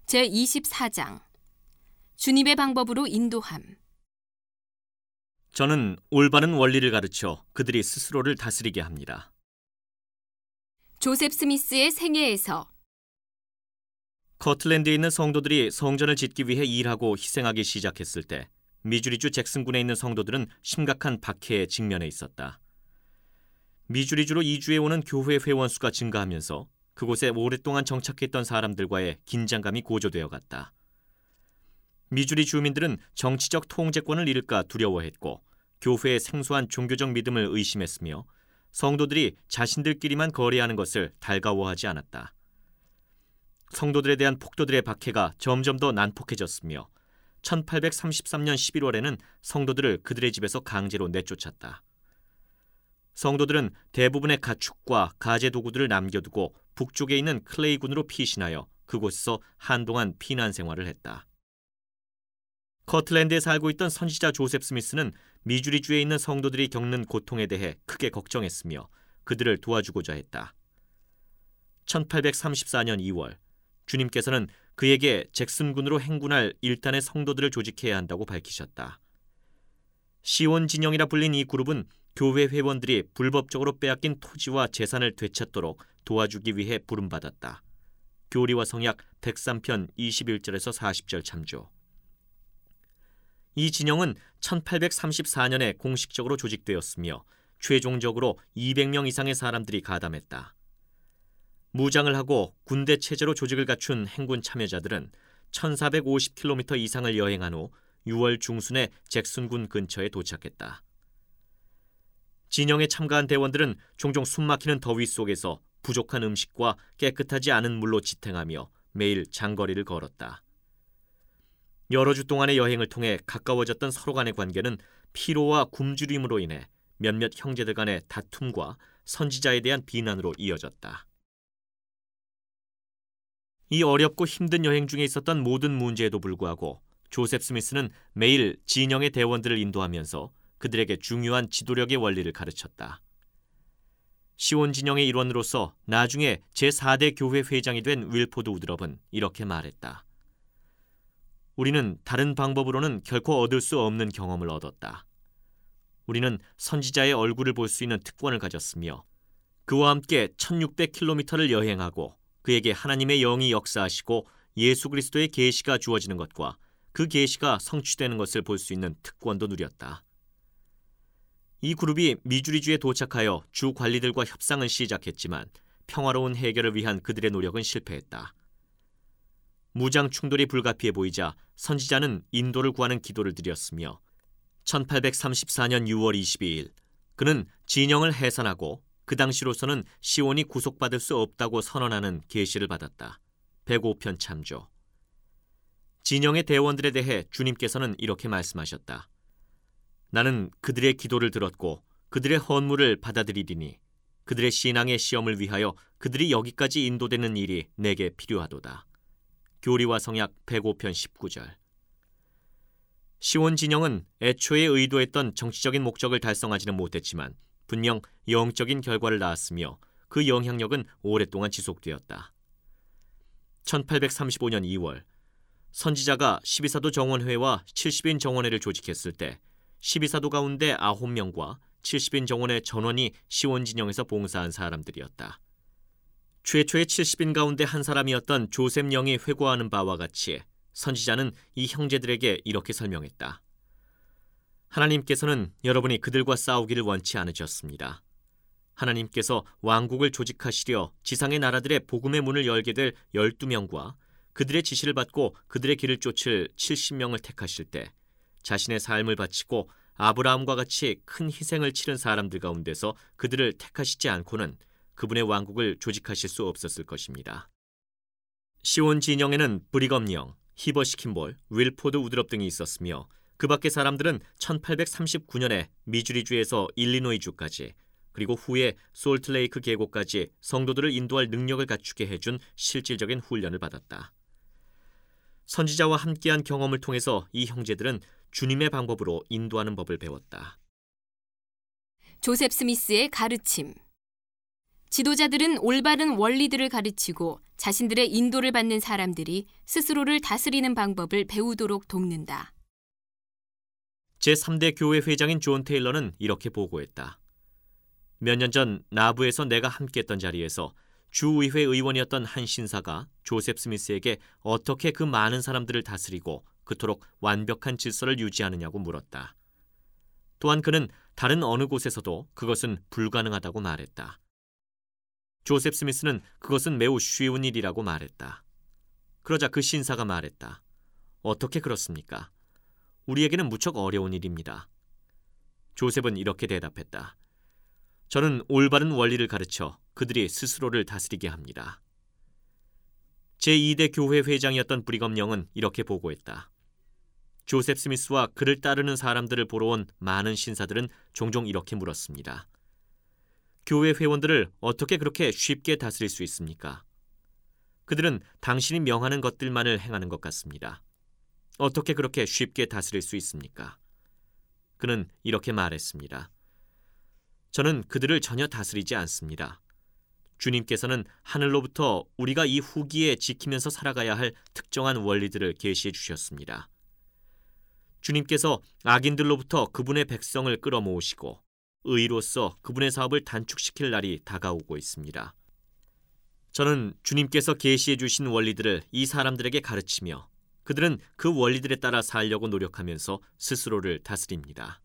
제24장 주님의 방법으로 인도함. 저는 올바른 원리를 가르쳐 그들이 스스로를 다스리게 합니다. 조셉 스미스의 생애에서 커틀랜드에 있는 성도들이 성전을 짓기 위해 일하고 희생하기 시작했을 때 미주리주 잭슨군에 있는 성도들은 심각한 박해에 직면해 있었다. 미주리주로 이주해 오는 교회 회원 수가 증가하면서 그곳에 오랫동안 정착했던 사람들과의 긴장감이 고조되어 갔다. 미주리 주민들은 정치적 통제권을 잃을까 두려워했고 교회의 생소한 종교적 믿음을 의심했으며 성도들이 자신들끼리만 거래하는 것을 달가워하지 않았다. 성도들에 대한 폭도들의 박해가 점점 더 난폭해졌으며 1833년 11월에는 성도들을 그들의 집에서 강제로 내쫓았다. 성도들은 대부분의 가축과 가재 도구들을 남겨두고 북쪽에 있는 클레이군으로 피신하여 그곳에서 한동안 피난 생활을 했다. 커틀랜드에 살고 있던 선지자 조셉 스미스는 미주리주에 있는 성도들이 겪는 고통에 대해 크게 걱정했으며 그들을 도와주고자 했다. 1834년 2월 주님께서는 그에게 잭슨군으로 행군할 1단의 성도들을 조직해야 한다고 밝히셨다. 시온 진영이라 불린 이 그룹은 교회 회원들이 불법적으로 빼앗긴 토지와 재산을 되찾도록 도와주기 위해 부름받았다. 교리와 성약 103편 21절에서 40절 참조. 이 진영은 1834년에 공식적으로 조직되었으며 최종적으로 200명 이상의 사람들이 가담했다. 무장을 하고 군대 체제로 조직을 갖춘 행군 참여자들은 1450km 이상을 여행한 후 6월 중순에 잭슨군 근처에 도착했다. 진영에 참가한 대원들은 종종 숨막히는 더위 속에서 부족한 음식과 깨끗하지 않은 물로 지탱하며 매일 장거리를 걸었다. 여러 주 동안의 여행을 통해 가까워졌던 서로 간의 관계는 피로와 굶주림으로 인해 몇몇 형제들 간의 다툼과 선지자에 대한 비난으로 이어졌다. 이 어렵고 힘든 여행 중에 있었던 모든 문제에도 불구하고 조셉 스미스는 매일 진영의 대원들을 인도하면서 그들에게 중요한 지도력의 원리를 가르쳤다. 시온 진영의 일원으로서 나중에 제4대 교회 회장이 된 윌포드 우드럽은 이렇게 말했다. 우리는 다른 방법으로는 결코 얻을 수 없는 경험을 얻었다. 우리는 선지자의 얼굴을 볼 수 있는 특권을 가졌으며 그와 함께 1600km를 여행하고 그에게 하나님의 영이 역사하시고 예수 그리스도의 계시가 주어지는 것과 그 계시가 성취되는 것을 볼 수 있는 특권도 누렸다. 이 그룹이 미주리주에 도착하여 주 관리들과 협상을 시작했지만 평화로운 해결을 위한 그들의 노력은 실패했다. 무장 충돌이 불가피해 보이자 선지자는 인도를 구하는 기도를 드렸으며 1834년 6월 22일 그는 진영을 해산하고 그 당시로서는 시온이 구속받을 수 없다고 선언하는 계시를 받았다. 105편 참조. 진영의 대원들에 대해 주님께서는 이렇게 말씀하셨다. 나는 그들의 기도를 들었고 그들의 헌물을 받아들이리니 그들의 신앙의 시험을 위하여 그들이 여기까지 인도되는 일이 내게 필요하도다. 교리와 성약 105편 19절. 시온 진영은 애초에 의도했던 정치적인 목적을 달성하지는 못했지만 분명 영적인 결과를 낳았으며 그 영향력은 오랫동안 지속되었다. 1835년 2월 선지자가 12사도 정원회와 70인 정원회를 조직했을 때 12사도 가운데 9명과 70인 정원회 전원이 시온 진영에서 봉사한 사람들이었다. 최초의 70인 가운데 한 사람이었던 조셉 영이 회고하는 바와 같이 선지자는 이 형제들에게 이렇게 설명했다. 하나님께서는 여러분이 그들과 싸우기를 원치 않으셨습니다. 하나님께서 왕국을 조직하시려 지상의 나라들의 복음의 문을 열게 될 12명과 그들의 지시를 받고 그들의 길을 쫓을 70명을 택하실 때 자신의 삶을 바치고 아브라함과 같이 큰 희생을 치른 사람들 가운데서 그들을 택하시지 않고는 그분의 왕국을 조직하실 수 없었을 것입니다. 시온 진영에는 브리검 영, 히버시 킴볼, 윌포드 우드럽 등이 있었으며 그 밖의 사람들은 1839년에 미주리주에서 일리노이주까지 그리고 후에 솔트레이크 계곡까지 성도들을 인도할 능력을 갖추게 해준 실질적인 훈련을 받았다. 선지자와 함께한 경험을 통해서 이 형제들은 주님의 방법으로 인도하는 법을 배웠다. 조셉 스미스의 가르침. 지도자들은 올바른 원리들을 가르치고 자신들의 인도를 받는 사람들이 스스로를 다스리는 방법을 배우도록 돕는다. 제3대 교회 회장인 존 테일러는 이렇게 보고했다. 몇 년 전 나부에서 내가 함께했던 자리에서 주의회 의원이었던 한 신사가 조셉 스미스에게 어떻게 그 많은 사람들을 다스리고 그토록 완벽한 질서를 유지하느냐고 물었다. 또한 그는 다른 어느 곳에서도 그것은 불가능하다고 말했다. 조셉 스미스는 그것은 매우 쉬운 일이라고 말했다. 그러자 그 신사가 말했다. 어떻게 그렇습니까? 우리에게는 무척 어려운 일입니다. 조셉은 이렇게 대답했다. 저는 올바른 원리를 가르쳐 그들이 스스로를 다스리게 합니다. 제2대 교회 회장이었던 브리검 영은 이렇게 보고했다. 조셉 스미스와 그를 따르는 사람들을 보러 온 많은 신사들은 종종 이렇게 물었습니다. 교회 회원들을 어떻게 그렇게 쉽게 다스릴 수 있습니까? 그들은 당신이 명하는 것들만을 행하는 것 같습니다. 어떻게 그렇게 쉽게 다스릴 수 있습니까? 그는 이렇게 말했습니다. 저는 그들을 전혀 다스리지 않습니다. 주님께서는 하늘로부터 우리가 이 후기에 지키면서 살아가야 할 특정한 원리들을 계시해 주셨습니다. 주님께서 악인들로부터 그분의 백성을 끌어모으시고 의로서 그분의 사업을 단축시킬 날이 다가오고 있습니다. 저는 주님께서 계시해 주신 원리들을 이 사람들에게 가르치며 그들은 그 원리들에 따라 살려고 노력하면서 스스로를 다스립니다.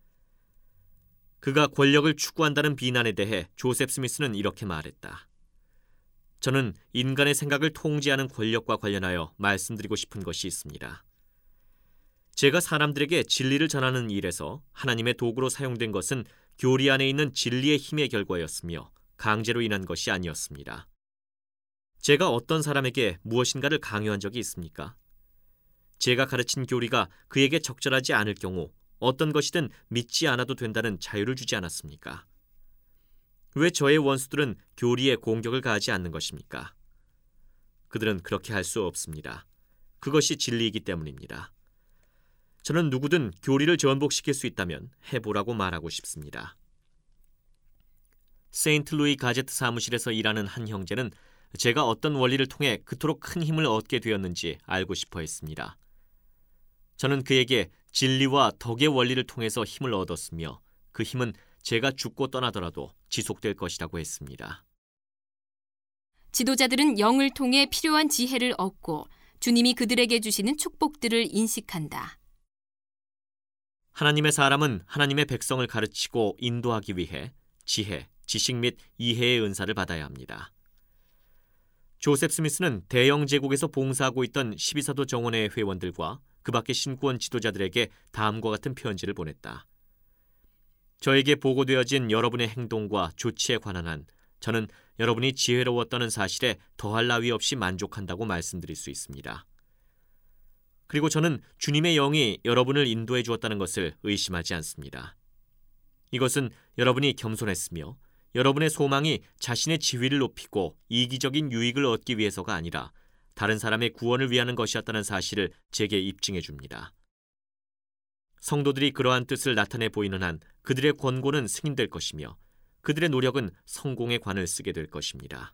그가 권력을 추구한다는 비난에 대해 조셉 스미스는 이렇게 말했다. 저는 인간의 생각을 통제하는 권력과 관련하여 말씀드리고 싶은 것이 있습니다. 제가 사람들에게 진리를 전하는 일에서 하나님의 도구로 사용된 것은 교리 안에 있는 진리의 힘의 결과였으며 강제로 인한 것이 아니었습니다. 제가 어떤 사람에게 무엇인가를 강요한 적이 있습니까? 제가 가르친 교리가 그에게 적절하지 않을 경우 어떤 것이든 믿지 않아도 된다는 자유를 주지 않았습니까? 왜 저의 원수들은 교리에 공격을 가하지 않는 것입니까? 그들은 그렇게 할 수 없습니다. 그것이 진리이기 때문입니다. 저는 누구든 교리를 전복시킬 수 있다면 해보라고 말하고 싶습니다. 세인트루이 가제트 사무실에서 일하는 한 형제는 제가 어떤 원리를 통해 그토록 큰 힘을 얻게 되었는지 알고 싶어 했습니다. 저는 그에게 진리와 덕의 원리를 통해서 힘을 얻었으며 그 힘은 제가 죽고 떠나더라도 지속될 것이라고 했습니다. 지도자들은 영을 통해 필요한 지혜를 얻고 주님이 그들에게 주시는 축복들을 인식한다. 하나님의 사람은 하나님의 백성을 가르치고 인도하기 위해 지혜, 지식 및 이해의 은사를 받아야 합니다. 조셉 스미스는 대영 제국에서 봉사하고 있던 12사도 정원회 회원들과 그 밖의 신구원 지도자들에게 다음과 같은 편지를 보냈다. 저에게 보고되어진 여러분의 행동과 조치에 관한 한 저는 여러분이 지혜로웠다는 사실에 더할 나위 없이 만족한다고 말씀드릴 수 있습니다. 그리고 저는 주님의 영이 여러분을 인도해 주었다는 것을 의심하지 않습니다. 이것은 여러분이 겸손했으며 여러분의 소망이 자신의 지위를 높이고 이기적인 유익을 얻기 위해서가 아니라 다른 사람의 구원을 위하는 것이었다는 사실을 제게 입증해 줍니다. 성도들이 그러한 뜻을 나타내 보이는 한 그들의 권고는 승인될 것이며 그들의 노력은 성공의 관을 쓰게 될 것입니다.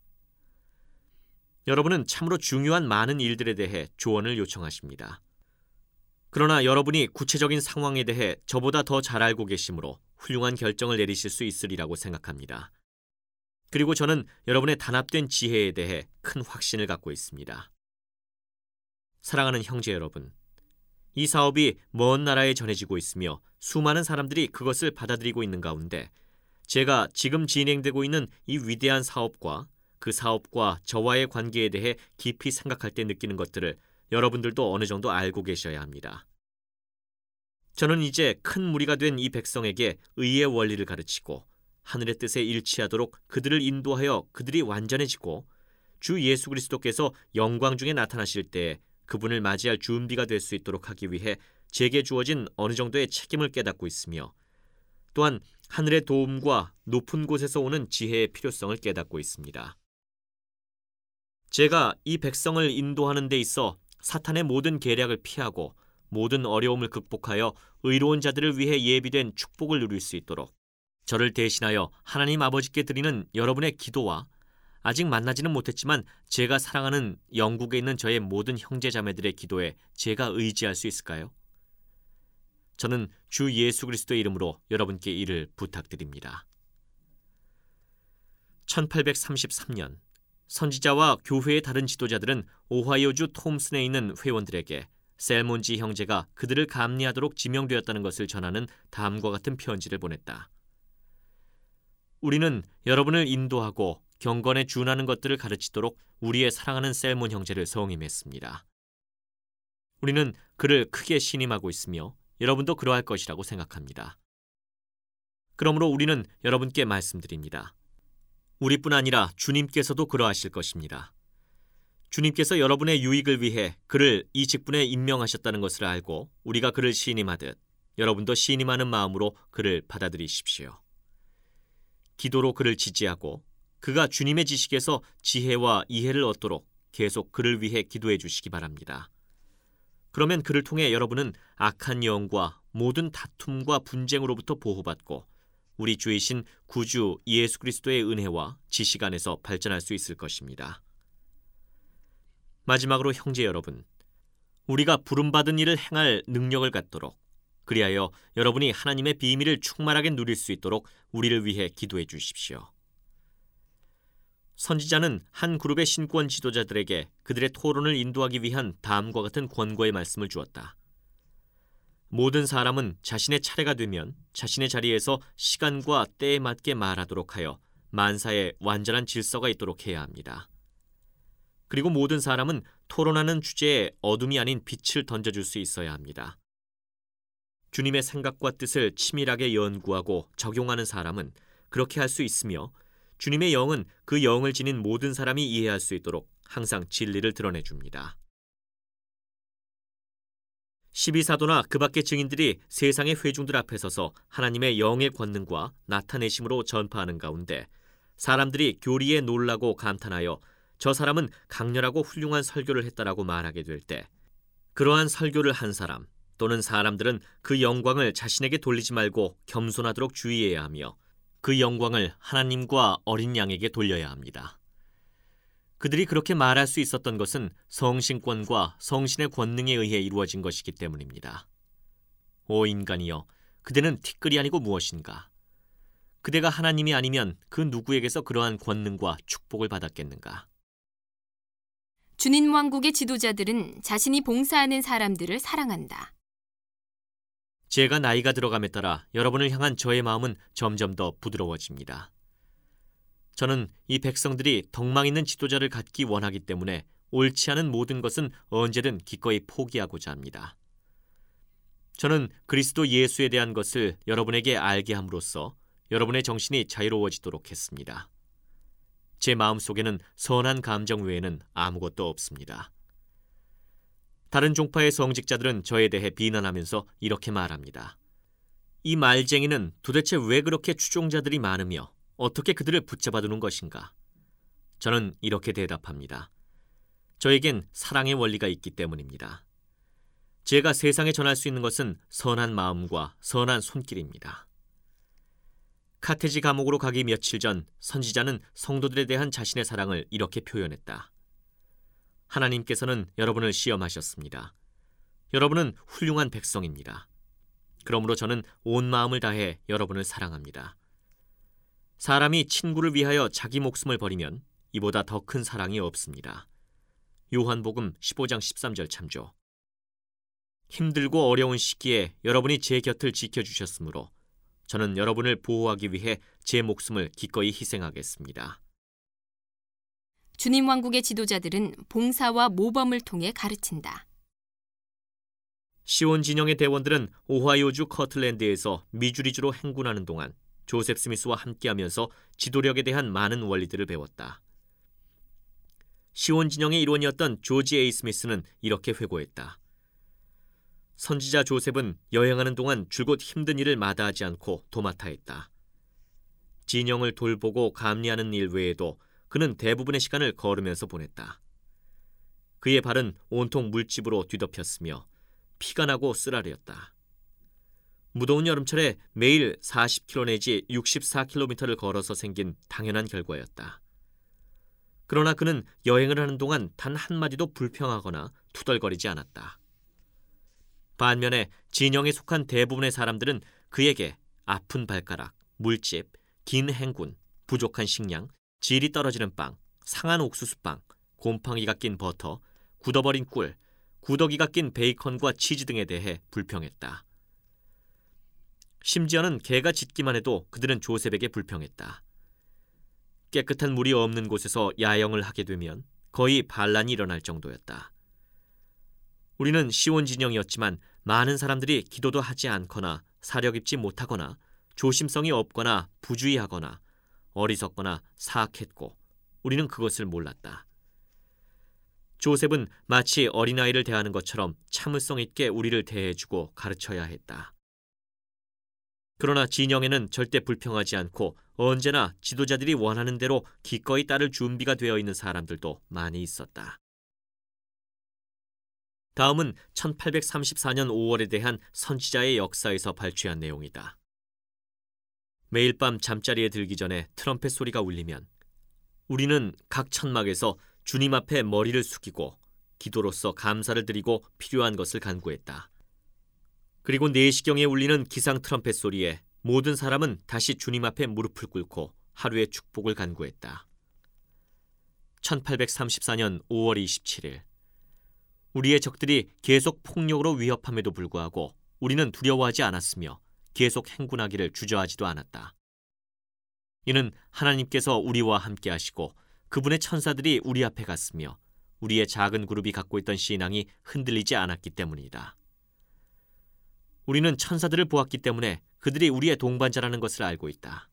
여러분은 참으로 중요한 많은 일들에 대해 조언을 요청하십니다. 그러나 여러분이 구체적인 상황에 대해 저보다 더 잘 알고 계시므로 훌륭한 결정을 내리실 수 있으리라고 생각합니다. 그리고 저는 여러분의 단합된 지혜에 대해 큰 확신을 갖고 있습니다. 사랑하는 형제 여러분, 이 사업이 먼 나라에 전해지고 있으며 수많은 사람들이 그것을 받아들이고 있는 가운데 제가 지금 진행되고 있는 이 위대한 사업과 그 사업과 저와의 관계에 대해 깊이 생각할 때 느끼는 것들을 여러분들도 어느 정도 알고 계셔야 합니다. 저는 이제 큰 무리가 된 이 백성에게 의의 원리를 가르치고 하늘의 뜻에 일치하도록 그들을 인도하여 그들이 완전해지고 주 예수 그리스도께서 영광 중에 나타나실 때 그분을 맞이할 준비가 될 수 있도록 하기 위해 제게 주어진 어느 정도의 책임을 깨닫고 있으며 또한 하늘의 도움과 높은 곳에서 오는 지혜의 필요성을 깨닫고 있습니다. 제가 이 백성을 인도하는 데 있어 사탄의 모든 계략을 피하고 모든 어려움을 극복하여 의로운 자들을 위해 예비된 축복을 누릴 수 있도록 저를 대신하여 하나님 아버지께 드리는 여러분의 기도와 아직 만나지는 못했지만 제가 사랑하는 영국에 있는 저의 모든 형제자매들의 기도에 제가 의지할 수 있을까요? 저는 주 예수 그리스도의 이름으로 여러분께 이를 부탁드립니다. 1833년 선지자와 교회의 다른 지도자들은 오하이오주 톰슨에 있는 회원들에게 셀몬지 형제가 그들을 감리하도록 지명되었다는 것을 전하는 다음과 같은 편지를 보냈다. 우리는 여러분을 인도하고 경건에 준하는 것들을 가르치도록 우리의 사랑하는 셀몬 형제를 성임했습니다. 우리는 그를 크게 신임하고 있으며 여러분도 그러할 것이라고 생각합니다. 그러므로 우리는 여러분께 말씀드립니다. 우리뿐 아니라 주님께서도 그러하실 것입니다. 주님께서 여러분의 유익을 위해 그를 이 직분에 임명하셨다는 것을 알고 우리가 그를 신임하듯 여러분도 신임하는 마음으로 그를 받아들이십시오. 기도로 그를 지지하고 그가 주님의 지식에서 지혜와 이해를 얻도록 계속 그를 위해 기도해 주시기 바랍니다. 그러면 그를 통해 여러분은 악한 영과 모든 다툼과 분쟁으로부터 보호받고 우리 주이신 구주 예수 그리스도의 은혜와 지식 안에서 발전할 수 있을 것입니다. 마지막으로 형제 여러분, 우리가 부름받은 일을 행할 능력을 갖도록 그리하여 여러분이 하나님의 비밀을 충만하게 누릴 수 있도록 우리를 위해 기도해 주십시오. 선지자는 한 그룹의 신권 지도자들에게 그들의 토론을 인도하기 위한 다음과 같은 권고의 말씀을 주었다. 모든 사람은 자신의 차례가 되면 자신의 자리에서 시간과 때에 맞게 말하도록 하여 만사에 완전한 질서가 있도록 해야 합니다. 그리고 모든 사람은 토론하는 주제에 어둠이 아닌 빛을 던져줄 수 있어야 합니다. 주님의 생각과 뜻을 치밀하게 연구하고 적용하는 사람은 그렇게 할 수 있으며 주님의 영은 그 영을 지닌 모든 사람이 이해할 수 있도록 항상 진리를 드러내줍니다. 12사도나 그 밖의 증인들이 세상의 회중들 앞에 서서 하나님의 영의 권능과 나타내심으로 전파하는 가운데 사람들이 교리에 놀라고 감탄하여 저 사람은 강렬하고 훌륭한 설교를 했다라고 말하게 될 때 그러한 설교를 한 사람 또는 사람들은 그 영광을 자신에게 돌리지 말고 겸손하도록 주의해야 하며 그 영광을 하나님과 어린 양에게 돌려야 합니다. 그들이 그렇게 말할 수 있었던 것은 성신권과 성신의 권능에 의해 이루어진 것이기 때문입니다. 오 인간이여, 그대는 티끌이 아니고 무엇인가? 그대가 하나님이 아니면 그 누구에게서 그러한 권능과 축복을 받았겠는가? 주님 왕국의 지도자들은 자신이 봉사하는 사람들을 사랑한다. 제가 나이가 들어감에 따라 여러분을 향한 저의 마음은 점점 더 부드러워집니다. 저는 이 백성들이 덕망 있는 지도자를 갖기 원하기 때문에 옳지 않은 모든 것은 언제든 기꺼이 포기하고자 합니다. 저는 그리스도 예수에 대한 것을 여러분에게 알게 함으로써 여러분의 정신이 자유로워지도록 했습니다. 제 마음속에는 선한 감정 외에는 아무것도 없습니다. 다른 종파의 성직자들은 저에 대해 비난하면서 이렇게 말합니다. 이 말쟁이는 도대체 왜 그렇게 추종자들이 많으며 어떻게 그들을 붙잡아두는 것인가? 저는 이렇게 대답합니다. 저에겐 사랑의 원리가 있기 때문입니다. 제가 세상에 전할 수 있는 것은 선한 마음과 선한 손길입니다. 카테지 감옥으로 가기 며칠 전 선지자는 성도들에 대한 자신의 사랑을 이렇게 표현했다. 하나님께서는 여러분을 시험하셨습니다. 여러분은 훌륭한 백성입니다. 그러므로 저는 온 마음을 다해 여러분을 사랑합니다. 사람이 친구를 위하여 자기 목숨을 버리면 이보다 더 큰 사랑이 없습니다. 요한복음 15장 13절 참조. 힘들고 어려운 시기에 여러분이 제 곁을 지켜주셨으므로 저는 여러분을 보호하기 위해 제 목숨을 기꺼이 희생하겠습니다. 주님 왕국의 지도자들은 봉사와 모범을 통해 가르친다. 시온 진영의 대원들은 오하이오주 커틀랜드에서 미주리주로 행군하는 동안 조셉 스미스와 함께하면서 지도력에 대한 많은 원리들을 배웠다. 시온 진영의 일원이었던 조지 에이 스미스는 이렇게 회고했다. 선지자 조셉은 여행하는 동안 줄곧 힘든 일을 마다하지 않고 도맡아 했다. 진영을 돌보고 감리하는 일 외에도 그는 대부분의 시간을 걸으면서 보냈다. 그의 발은 온통 물집으로 뒤덮였으며 피가 나고 쓰라렸다. 무더운 여름철에 매일 40km 내지 64km를 걸어서 생긴 당연한 결과였다. 그러나 그는 여행을 하는 동안 단 한마디도 불평하거나 투덜거리지 않았다. 반면에 진영에 속한 대부분의 사람들은 그에게 아픈 발가락, 물집, 긴 행군, 부족한 식량, 질이 떨어지는 빵, 상한 옥수수빵, 곰팡이가 낀 버터, 굳어버린 꿀, 구더기가 낀 베이컨과 치즈 등에 대해 불평했다. 심지어는 개가 짖기만 해도 그들은 조셉에게 불평했다. 깨끗한 물이 없는 곳에서 야영을 하게 되면 거의 반란이 일어날 정도였다. 우리는 시온 진영이었지만 많은 사람들이 기도도 하지 않거나 사력 입지 못하거나 조심성이 없거나 부주의하거나 어리석거나 사악했고 우리는 그것을 몰랐다. 조셉은 마치 어린아이를 대하는 것처럼 참을성 있게 우리를 대해주고 가르쳐야 했다. 그러나 진영에는 절대 불평하지 않고 언제나 지도자들이 원하는 대로 기꺼이 따를 준비가 되어 있는 사람들도 많이 있었다. 다음은 1834년 5월에 대한 선지자의 역사에서 발췌한 내용이다. 매일 밤 잠자리에 들기 전에 트럼펫 소리가 울리면 우리는 각 천막에서 주님 앞에 머리를 숙이고 기도로서 감사를 드리고 필요한 것을 간구했다. 그리고 4시경에 울리는 기상 트럼펫 소리에 모든 사람은 다시 주님 앞에 무릎을 꿇고 하루의 축복을 간구했다. 1834년 5월 27일 우리의 적들이 계속 폭력으로 위협함에도 불구하고 우리는 두려워하지 않았으며 계속 행군하기를 주저하지도 않았다. 이는 하나님께서 우리와 함께 하시고 그분의 천사들이 우리 앞에 갔으며 우리의 작은 그룹이 갖고 있던 신앙이 흔들리지 않았기 때문이다. 우리는 천사들을 보았기 때문에 그들이 우리의 동반자라는 것을 알고 있다.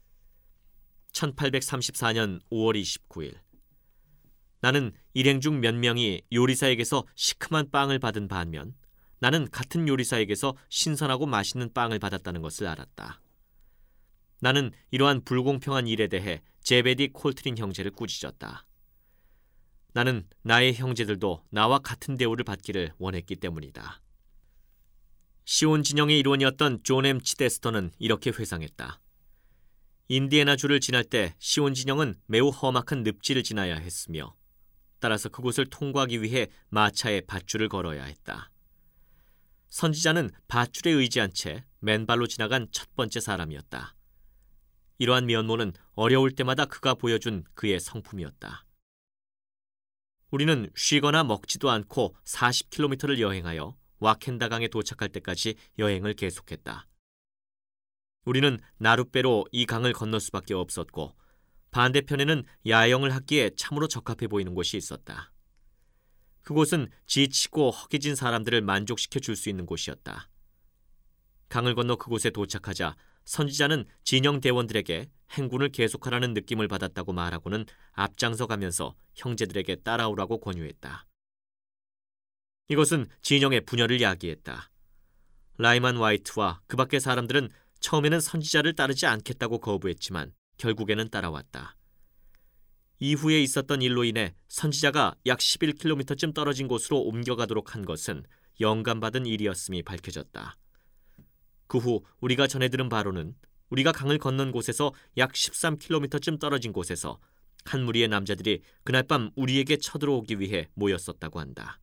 1834년 5월 29일 나는 일행 중 몇 명이 요리사에게서 시큼한 빵을 받은 반면 나는 같은 요리사에게서 신선하고 맛있는 빵을 받았다는 것을 알았다. 나는 이러한 불공평한 일에 대해 제베디 콜트린 형제를 꾸짖었다. 나는 나의 형제들도 나와 같은 대우를 받기를 원했기 때문이다. 시온 진영의 일원이었던 존 M. 치데스터는 이렇게 회상했다. 인디애나주를 지날 때 시온 진영은 매우 험악한 늪지를 지나야 했으며 따라서 그곳을 통과하기 위해 마차에 밧줄을 걸어야 했다. 선지자는 밧줄에 의지한 채 맨발로 지나간 첫 번째 사람이었다. 이러한 면모는 어려울 때마다 그가 보여준 그의 성품이었다. 우리는 쉬거나 먹지도 않고 40km를 여행하여 와켄다강에 도착할 때까지 여행을 계속했다. 우리는 나룻배로 이 강을 건널 수밖에 없었고 반대편에는 야영을 하기에 참으로 적합해 보이는 곳이 있었다. 그곳은 지치고 허기진 사람들을 만족시켜 줄 수 있는 곳이었다. 강을 건너 그곳에 도착하자 선지자는 진영 대원들에게 행군을 계속하라는 느낌을 받았다고 말하고는 앞장서 가면서 형제들에게 따라오라고 권유했다. 이것은 진영의 분열을 야기했다. 라이만 화이트와 그 밖의 사람들은 처음에는 선지자를 따르지 않겠다고 거부했지만 결국에는 따라왔다. 이후에 있었던 일로 인해 선지자가 약 11km쯤 떨어진 곳으로 옮겨가도록 한 것은 영감받은 일이었음이 밝혀졌다. 그 후 우리가 전해 들은 바로는 우리가 강을 건넌 곳에서 약 13km쯤 떨어진 곳에서 한 무리의 남자들이 그날 밤 우리에게 쳐들어오기 위해 모였었다고 한다.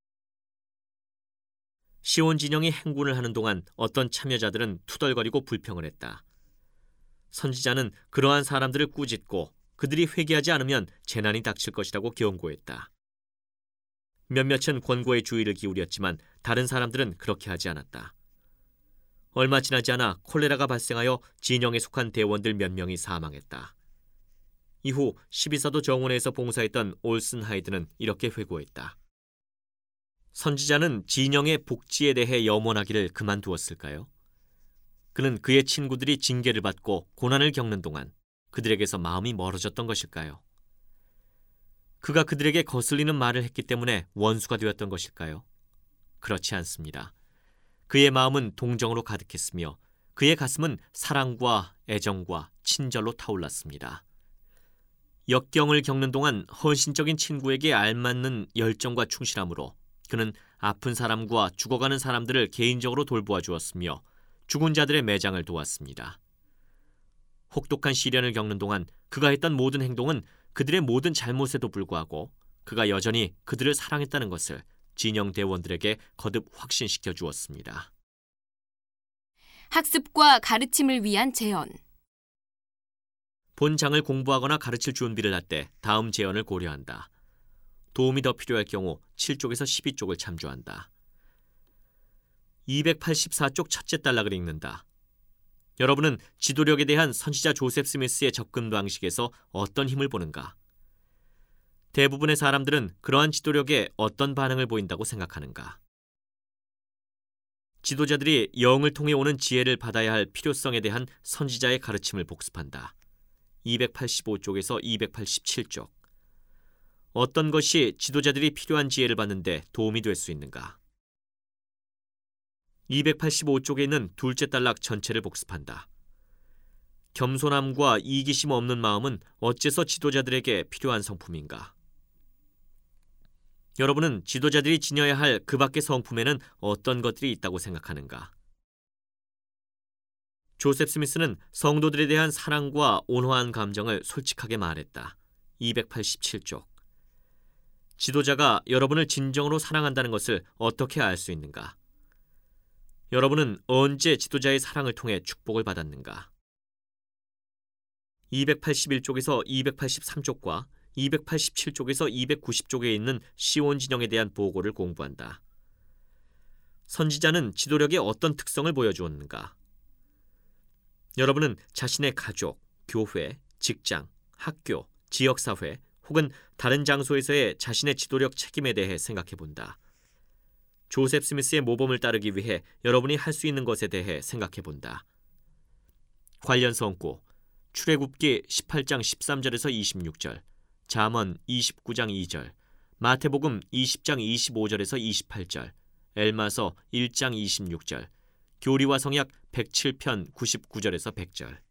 시온 진영이 행군을 하는 동안 어떤 참여자들은 투덜거리고 불평을 했다. 선지자는 그러한 사람들을 꾸짖고 그들이 회개하지 않으면 재난이 닥칠 것이라고 경고했다. 몇몇은 권고에 주의를 기울였지만 다른 사람들은 그렇게 하지 않았다. 얼마 지나지 않아 콜레라가 발생하여 진영에 속한 대원들 몇 명이 사망했다. 이후 12사도 정원에서 봉사했던 올슨 하이드는 이렇게 회고했다. 선지자는 진영의 복지에 대해 염원하기를 그만두었을까요? 그는 그의 친구들이 징계를 받고 고난을 겪는 동안 그들에게서 마음이 멀어졌던 것일까요? 그가 그들에게 거슬리는 말을 했기 때문에 원수가 되었던 것일까요? 그렇지 않습니다. 그의 마음은 동정으로 가득했으며 그의 가슴은 사랑과 애정과 친절로 타올랐습니다. 역경을 겪는 동안 헌신적인 친구에게 알맞는 열정과 충실함으로 그는 아픈 사람과 죽어가는 사람들을 개인적으로 돌보아 주었으며 죽은 자들의 매장을 도왔습니다. 혹독한 시련을 겪는 동안 그가 했던 모든 행동은 그들의 모든 잘못에도 불구하고 그가 여전히 그들을 사랑했다는 것을 진영 대원들에게 거듭 확신시켜 주었습니다. 학습과 가르침을 위한 제언. 본 장을 공부하거나 가르칠 준비를 할 때 다음 제언을 고려한다. 도움이 더 필요할 경우 7쪽에서 12쪽을 참조한다. 284쪽 첫째 단락을 읽는다. 여러분은 지도력에 대한 선지자 조셉 스미스의 접근 방식에서 어떤 힘을 보는가? 대부분의 사람들은 그러한 지도력에 어떤 반응을 보인다고 생각하는가? 지도자들이 영을 통해 오는 지혜를 받아야 할 필요성에 대한 선지자의 가르침을 복습한다. 285쪽에서 287쪽. 어떤 것이 지도자들이 필요한 지혜를 받는데 도움이 될 수 있는가? 285쪽에 있는 둘째 단락 전체를 복습한다. 겸손함과 이기심 없는 마음은 어째서 지도자들에게 필요한 성품인가? 여러분은 지도자들이 지녀야 할 그 밖의 성품에는 어떤 것들이 있다고 생각하는가? 조셉 스미스는 성도들에 대한 사랑과 온화한 감정을 솔직하게 말했다. 287쪽. 지도자가 여러분을 진정으로 사랑한다는 것을 어떻게 알 수 있는가? 여러분은 언제 지도자의 사랑을 통해 축복을 받았는가? 281쪽에서 283쪽과 287쪽에서 290쪽에 있는 시온 진영에 대한 보고를 공부한다. 선지자는 지도력의 어떤 특성을 보여주었는가? 여러분은 자신의 가족, 교회, 직장, 학교, 지역사회 혹은 다른 장소에서의 자신의 지도력 책임에 대해 생각해 본다. 조셉 스미스의 모범을 따르기 위해 여러분이 할 수 있는 것에 대해 생각해 본다. 관련 성구, 출애굽기 18장 13절에서 26절, 잠언 29장 2절, 마태복음 20장 25절에서 28절, 엘마서 1장 26절, 교리와 성약 107편 99절에서 100절.